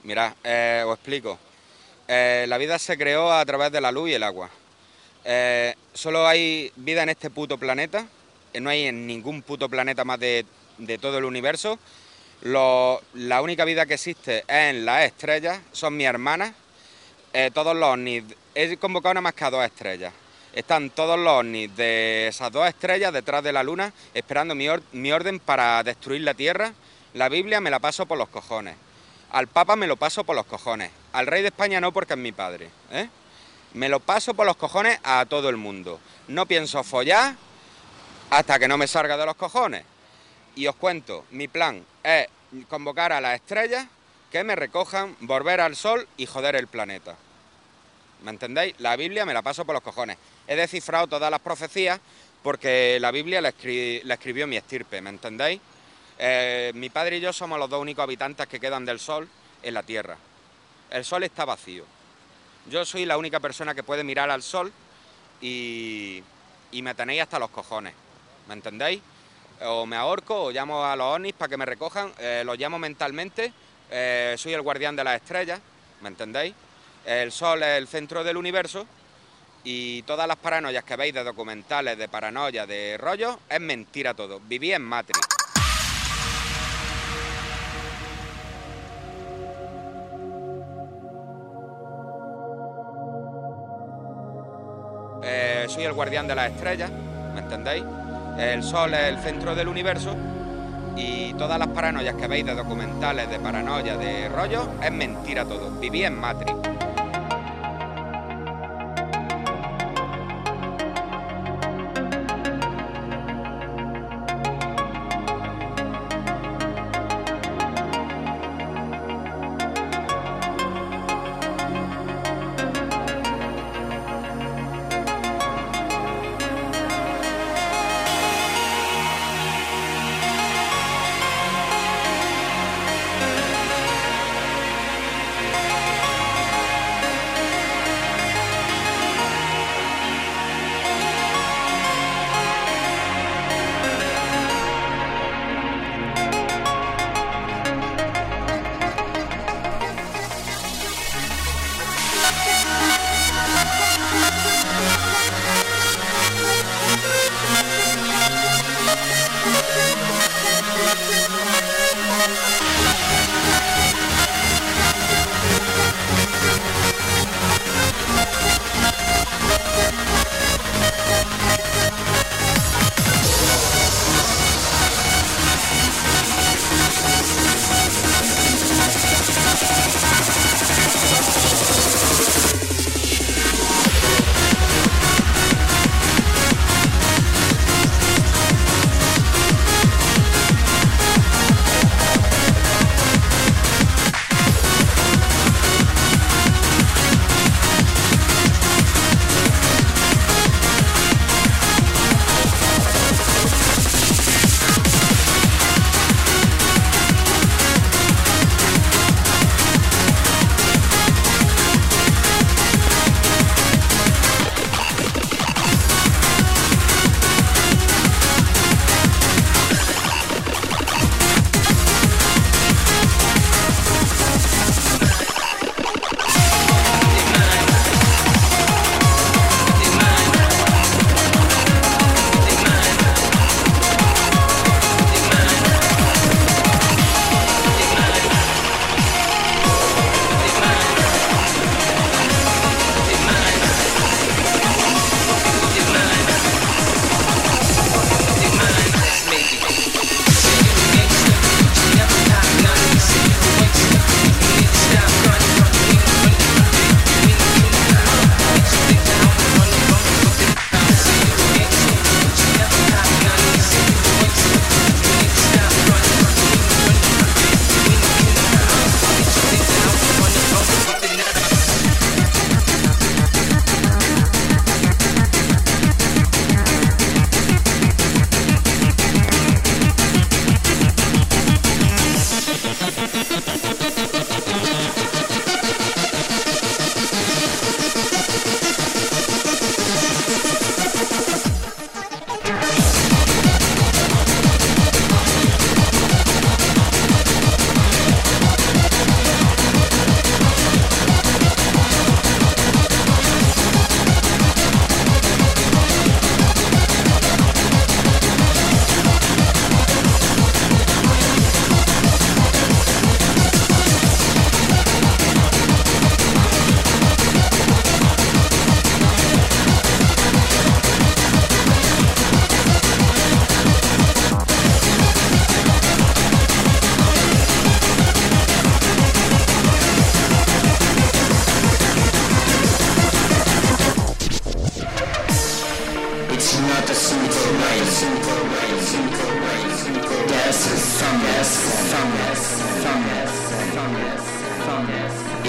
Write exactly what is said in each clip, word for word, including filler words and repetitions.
Mirad, eh, os explico. Eh, la vida se creó a través de la luz y el agua. Eh, solo hay vida en este puto planeta. eh, No hay en ningún puto planeta más de, de todo el universo. Lo- la única vida que existe es en las estrellas. Son mis hermanas. Eh, todos los ovnis. He convocado nada más que a dos estrellas. Están todos los ovnis de esas dos estrellas detrás de la luna, esperando mi, or- mi orden para destruir la Tierra. La Biblia me la paso por los cojones. Al Papa me lo paso por los cojones. Al rey de España no, porque es mi padre. ¿eh? Me lo paso por los cojones a todo el mundo. No pienso follar hasta que no me salga de los cojones. Y os cuento, mi plan es convocar a las estrellas que me recojan, volver al sol y joder el planeta. ¿Me entendéis? La Biblia me la paso por los cojones. He descifrado todas las profecías porque la Biblia la, escri la escribió mi estirpe, ¿me entendéis? Eh, mi padre y yo somos los dos únicos habitantes que quedan del sol en la Tierra. El sol está vacío. Yo soy la única persona que puede mirar al sol y, y me tenéis hasta los cojones, ¿me entendéis? O me ahorco o llamo a los ovnis para que me recojan, eh, los llamo mentalmente, eh, soy el guardián de las estrellas, ¿me entendéis? El sol es el centro del universo y todas las paranoias que veis de documentales, de paranoia, de rollos, es mentira todo. Viví en Matrix. Eh, soy el guardián de las estrellas, ¿me entendéis? El sol es el centro del universo y todas las paranoias que veis de documentales, de paranoia, de rollos, es mentira todo. Viví en Matrix.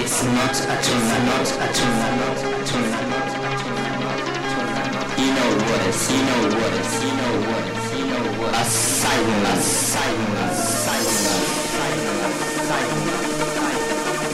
It's not a tune, not a tune, not a tune, not a tune. You know what is, you know what is, you know what is, you know what is. A silent, a silent, a silent, a silent, a silent, a silent.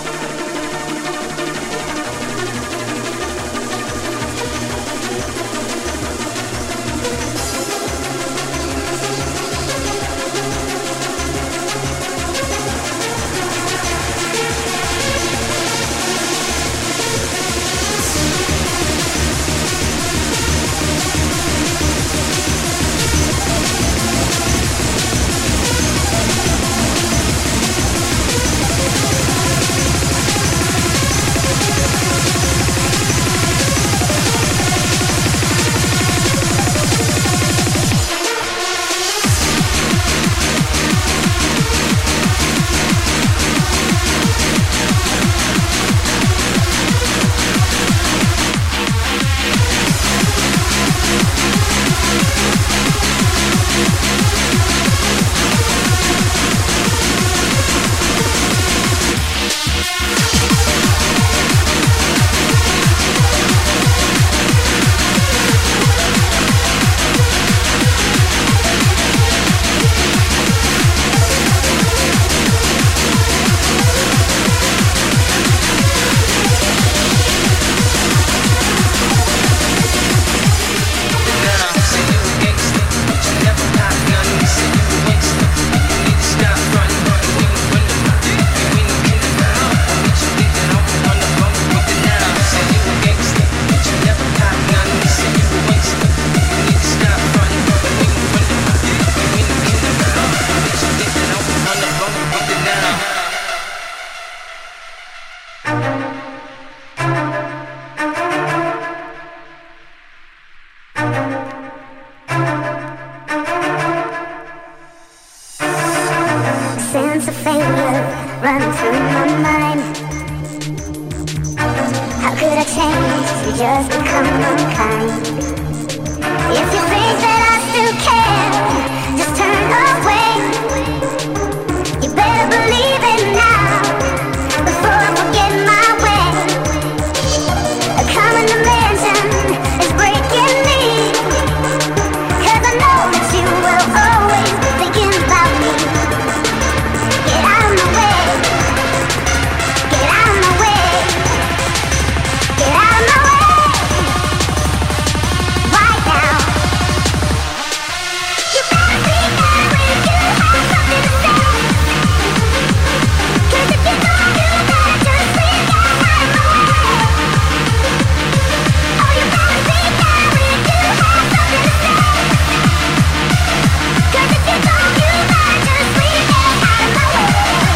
Sense of failure running through my mind. How could I change to just become unkind? If you think that I still care, just turn away. You better believe it now, before I forget my way. A common dimension is breaking me, 'cause I know that you will always be thinking about me. Get out of my way. Get out of my way. Get out of my way. Right now. You better be there when you have something to say. 'Cause if you don't, you better just leave your out of my way. Oh, you better be there when you have something to say. 'Cause if you don't, you better just leave it out of my way.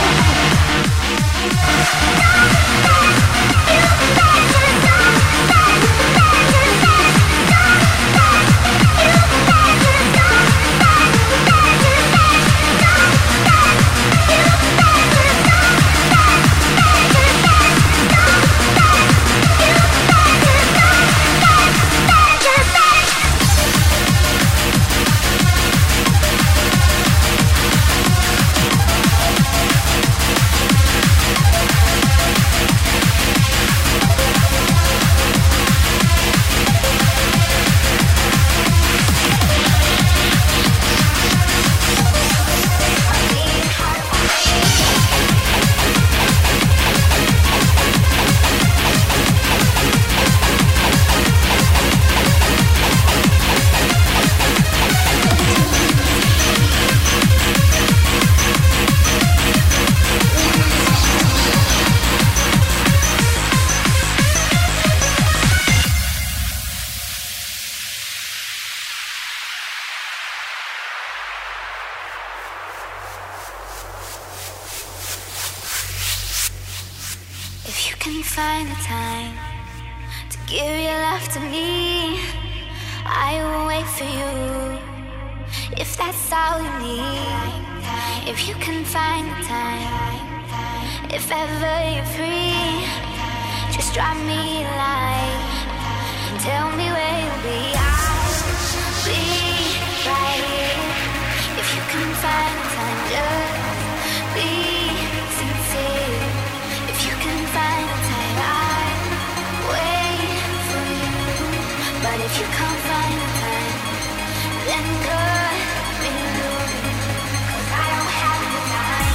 If you can find the time to give your love to me, I will wait for you. If that's all you need, if you can find the time, if ever you're free, just drop me a line and tell me where you'll be. I'll be right here. If you can find the time, just be sincere. If you can find If you can't find the time, then cut me loose, 'cause I don't have the time.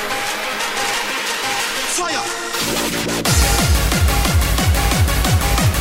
Fire!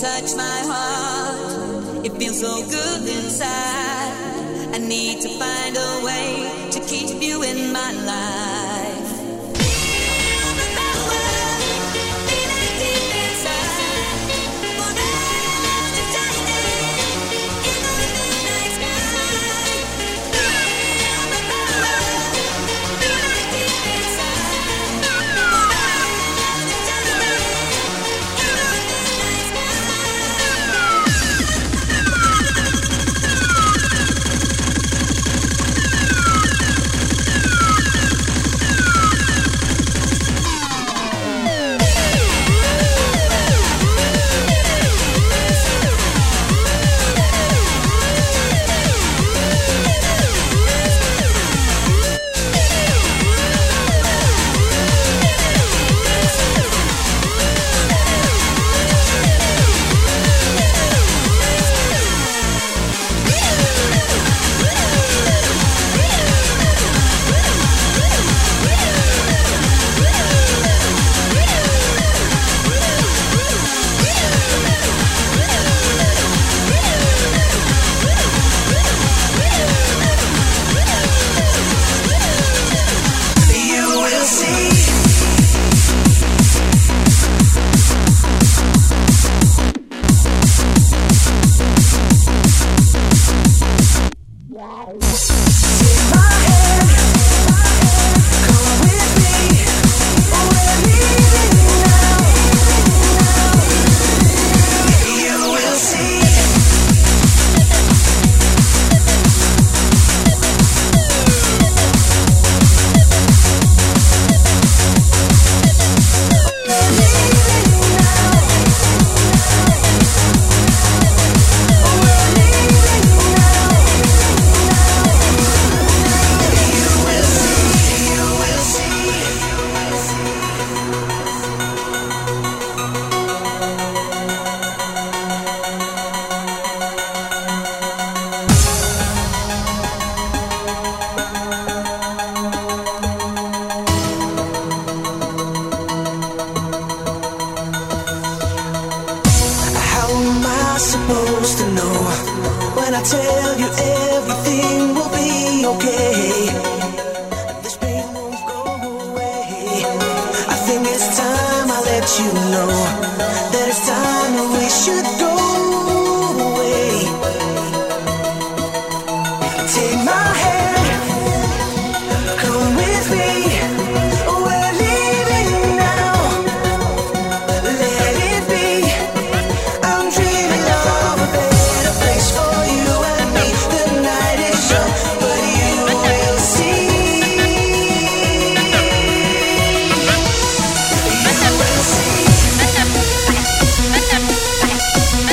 touch my heart. It feels so good inside. I need to find a way to keep you in my life. We'll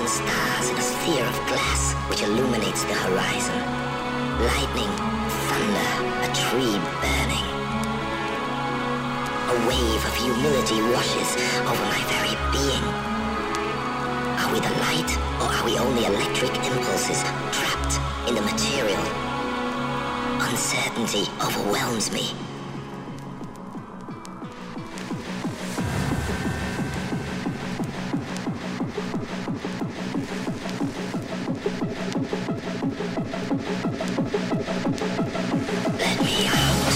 stars in a sphere of glass which illuminates the horizon. Lightning, thunder, a tree burning. A wave of humility washes over my very being. Are we the light, or are we only electric impulses trapped in the material? Uncertainty overwhelms me. Let me out.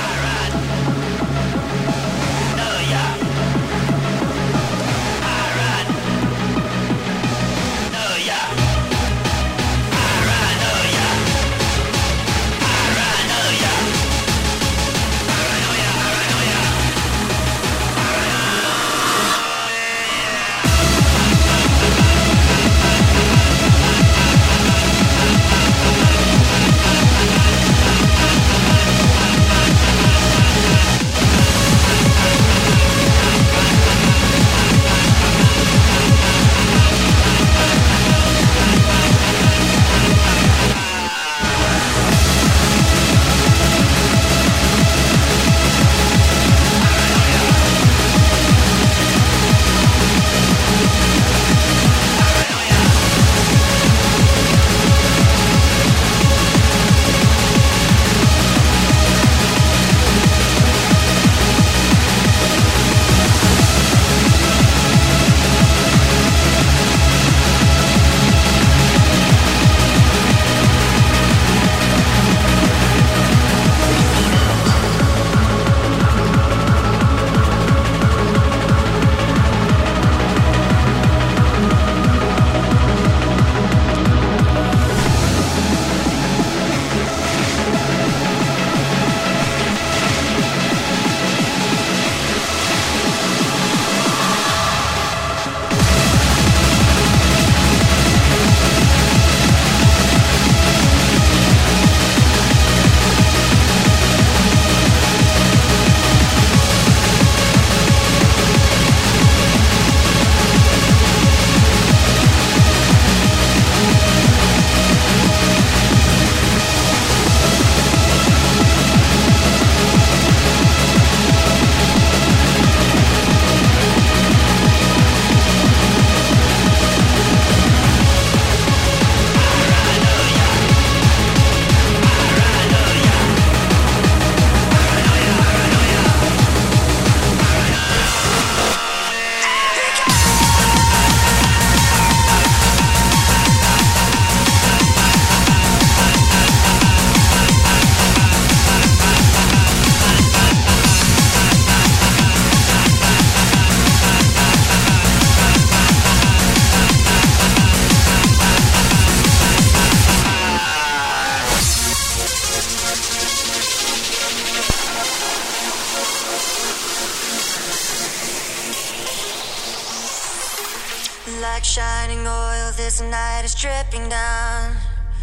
Like shining oil, this night is dripping down.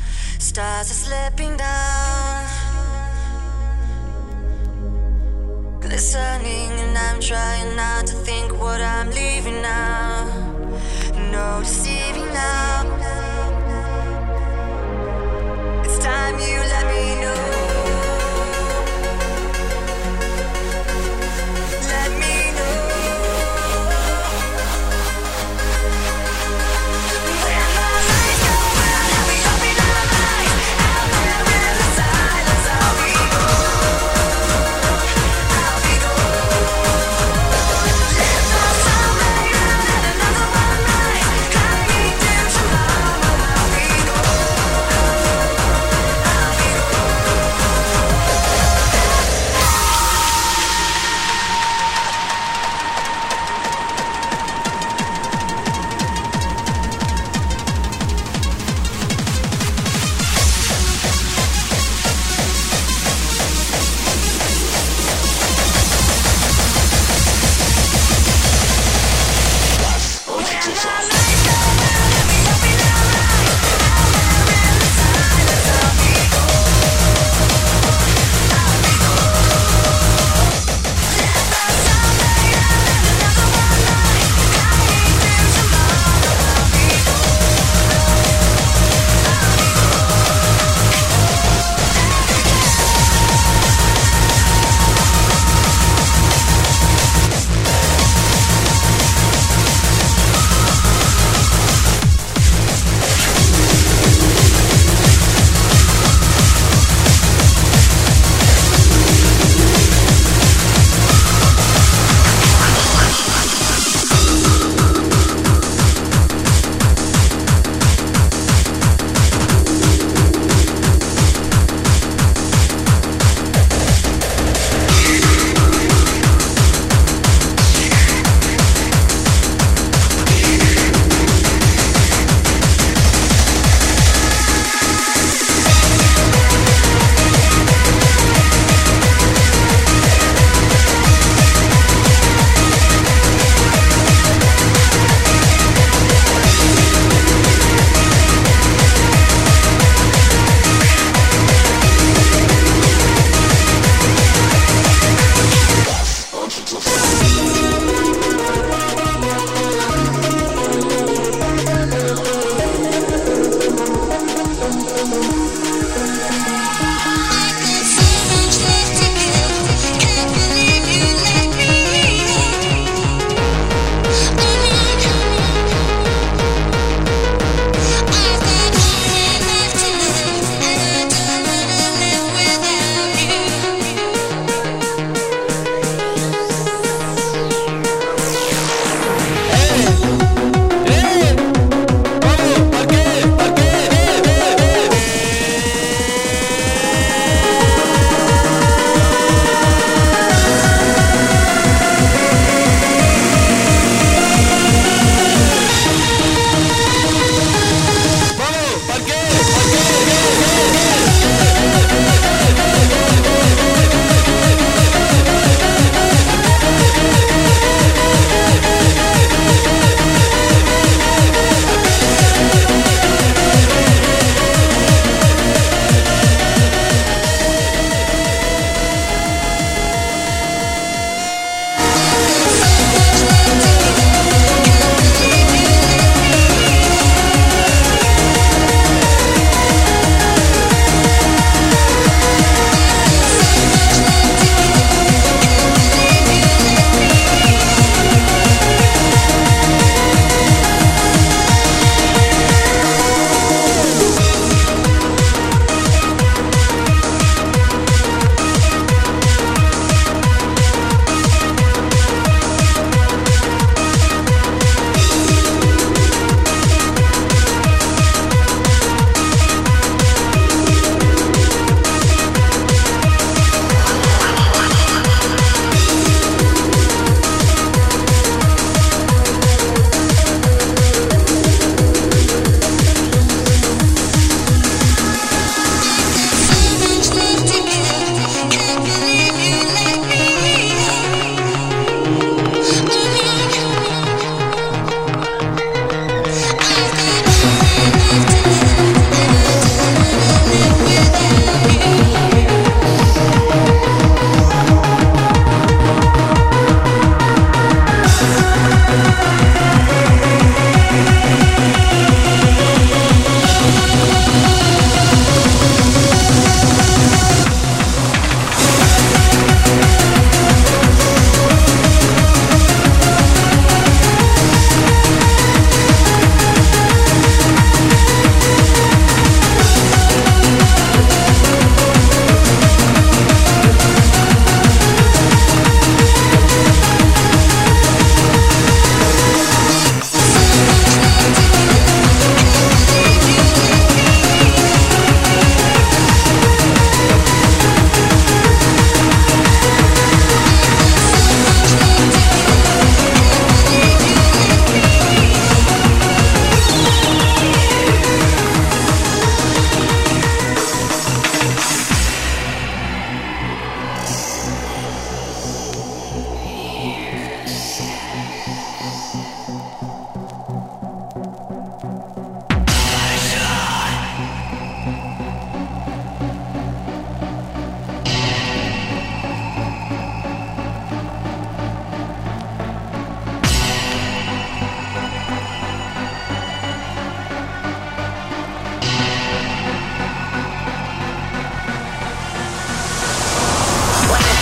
Stars are slipping down, glistening, and I'm trying not to think what I'm leaving now. No deceiving now. It's time you let me know. Let me know. I'll be gone.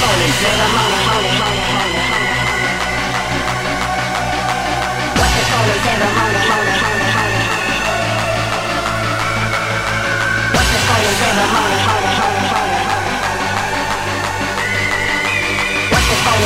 phony ceremony? What's this phony ceremony? What's this phony ceremony? What's this phony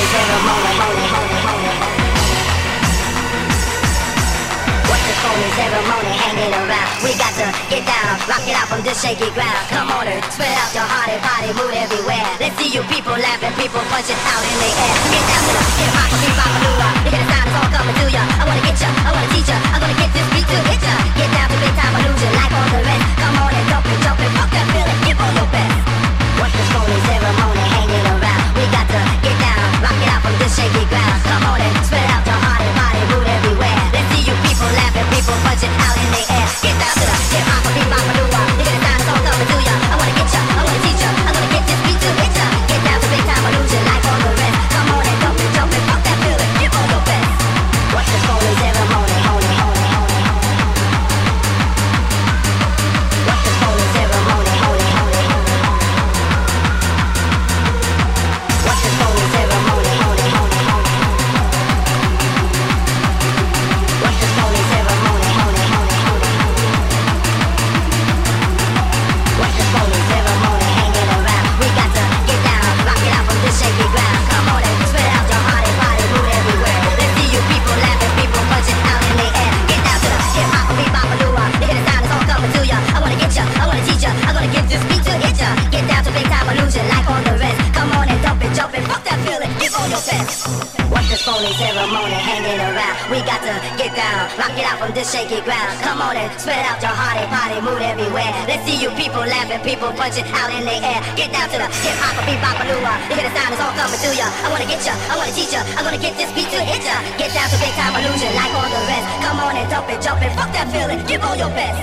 ceremony hanging around? We got to get down, rock it out from this shaky ground. Come on and spread out your hearty body, move everywhere. Let's see you people laughing, people punching out in the air. Get down to the hip hop, beat bop, lua. You hear the sound, it's all coming to ya. I wanna get ya, I wanna teach ya. I'm gonna get this beat to hit ya. Get down to big time illusion like all the rest. Come on and jump and jump and fuck that feeling, give all your best. What's this phony ceremony hanging around? We got to get down, rock it out from this shaky ground. Come on and spread out your hearty body, move everywhere. Let's see you people laughing, people punching out in the air. Get down to the hip hop, beat bop, lua. You hear the sound, it's all coming to ya. I wanna get ya, I wanna teach ya. I'm gonna get this beat to hit ya. Get down to big time illusion like all the rest. Come on and jump and jump and fuck that feeling, give all your best. What's this phony ceremony? Holy, holy, holy, holy. What's this phony ceremony? Holy, holy, holy, holy. What's this phony ceremony? Holy, holy, holy, holy. What's this phony ceremony? Holy, holy, holy, holy. What's this phony ceremony hanging around? We got to get down, rock it out from this shaky ground. Come on and spread out your hearty body, move everywhere. Let's see you people laughing, people punching out in the air. Get down to the hip hop, beat bop, lua. You hear the sound, it's all coming to ya. I wanna get ya, I wanna teach ya. I'm gonna get this beat to hit ya. Get down to big time illusion like all the rest. Come on and dump and jump and fuck that feeling, give all your best. What's this phony ceremony hanging around? We got to get down, rock it out from this shaky ground. Come on and spread out your hearty body, move everywhere. Let's see you people laughing, people punching out in the air. Get down to the hip hop, beat bop, lua. You hear the sound, it's all coming to ya. I wanna get ya, I wanna teach ya. I'm gonna get this beat to hit ya. Get down to big time illusion like all the rest. Come on and dump and jump and fuck that feeling, give all your best.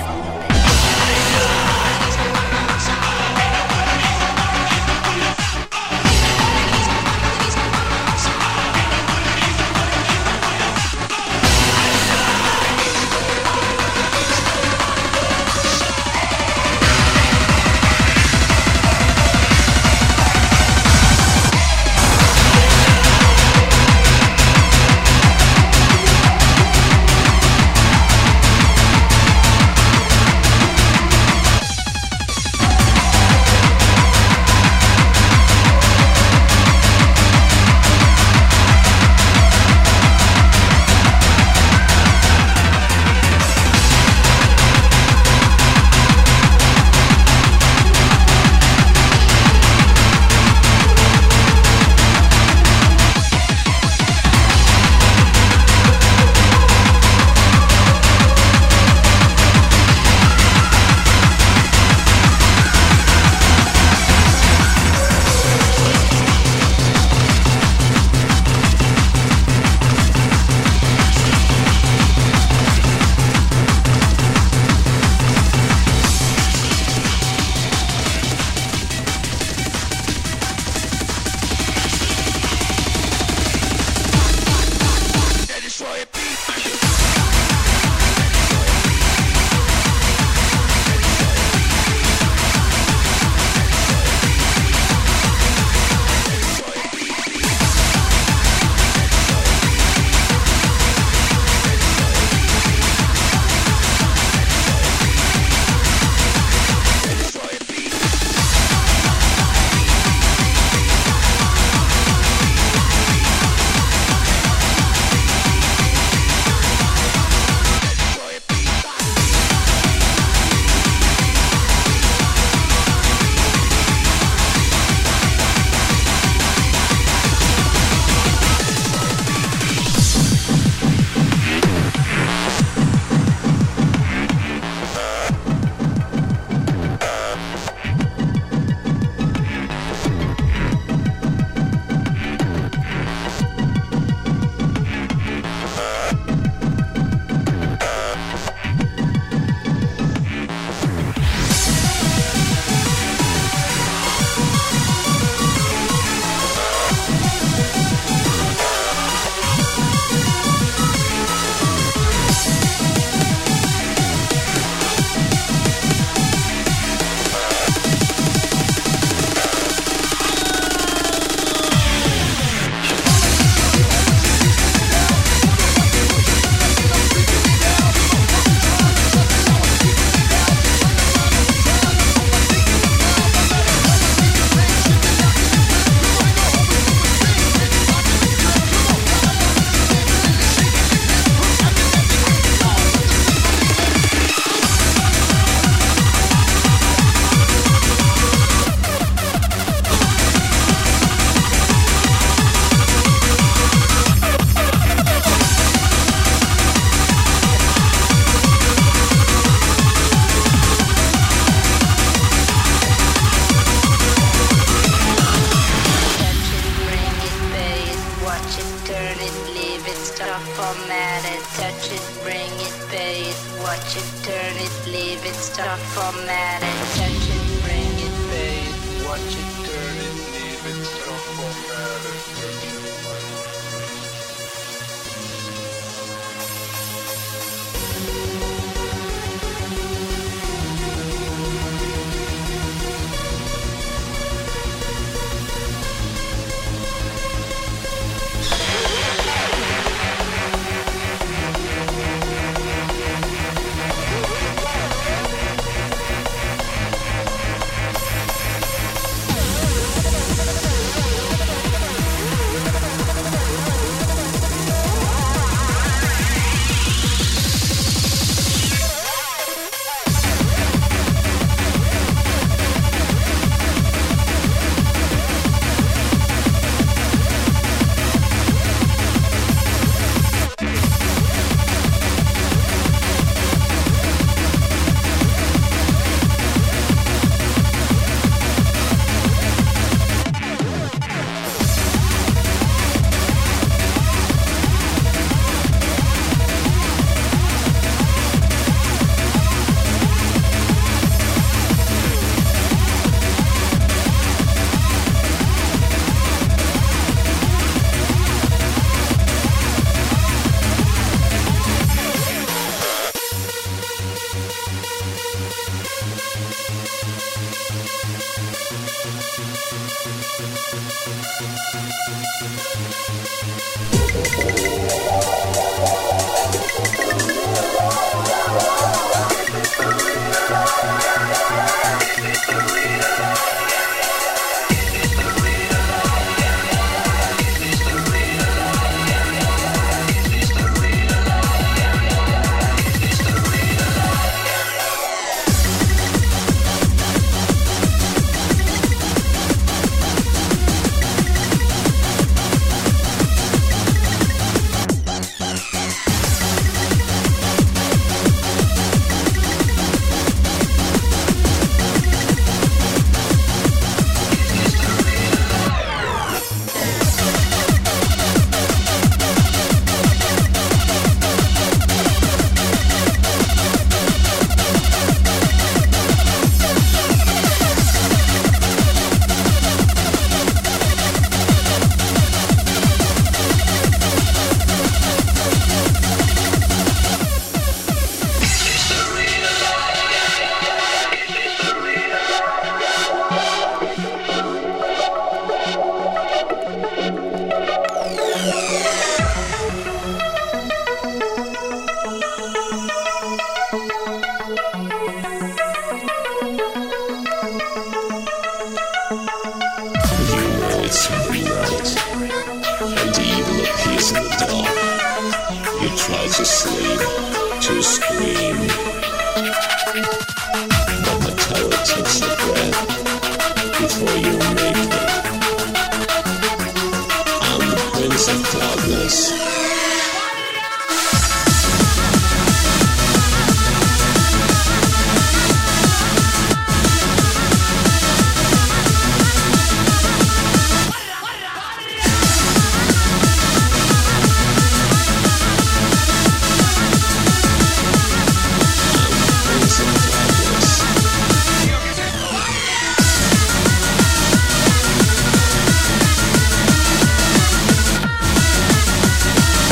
format it, touch it, bring it, pay it, watch it, turn it, leave it, start format it, touch it, bring it, pay it, watch it, turn it, leave it, start format it, touch it. We'll be right back.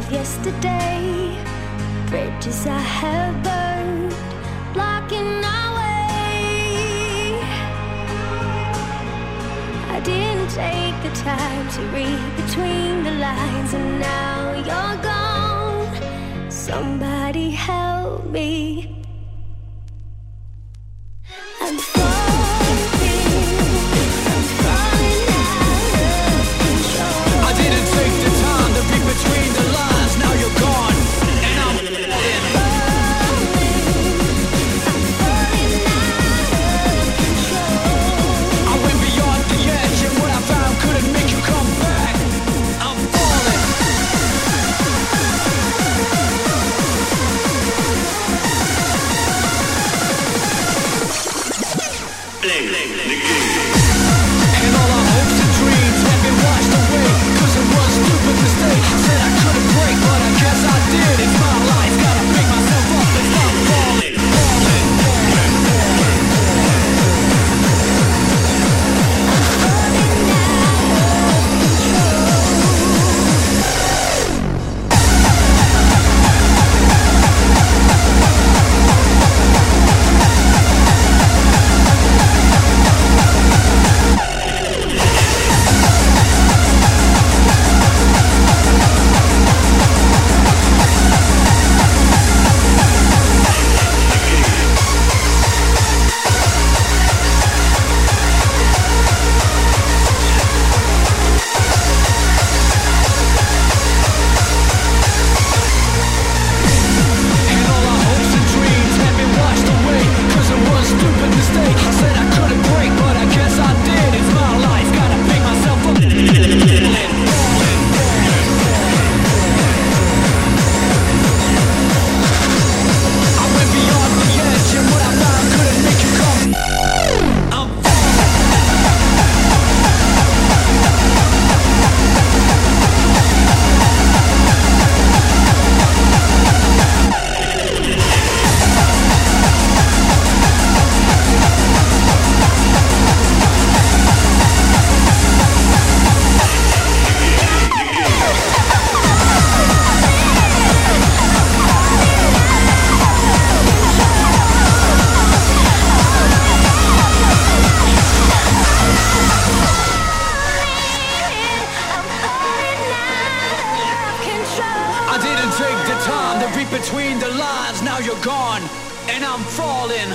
of yesterday. Bridges I have burned, blocking our way. I didn't take the time to read between the lines, and now you're gone. Somebody help me. I'm falling, I'm falling out of control. I didn't take the time to read between the lines. Now you're gone, and I'm falling. I'm falling out of control. I went beyond the edge, and what I found couldn't make you come back. I'm falling. And all our hopes and dreams have been washed away, 'cause it was a stupid mistake. Said I couldn't break, but I guess I did. It's my life, gotta pick myself up and stop falling, falling, falling, falling. And all our hopes and dreams have been washed away, 'cause it was a stupid mistake. I said I couldn't break, but I guess I did. It's my life, gotta pick myself up. Falling, falling, falling, falling. I went beyond the edge, and what I found couldn't make you come. I'm I didn't take the time to read between the lines. Now you're gone, and I'm falling.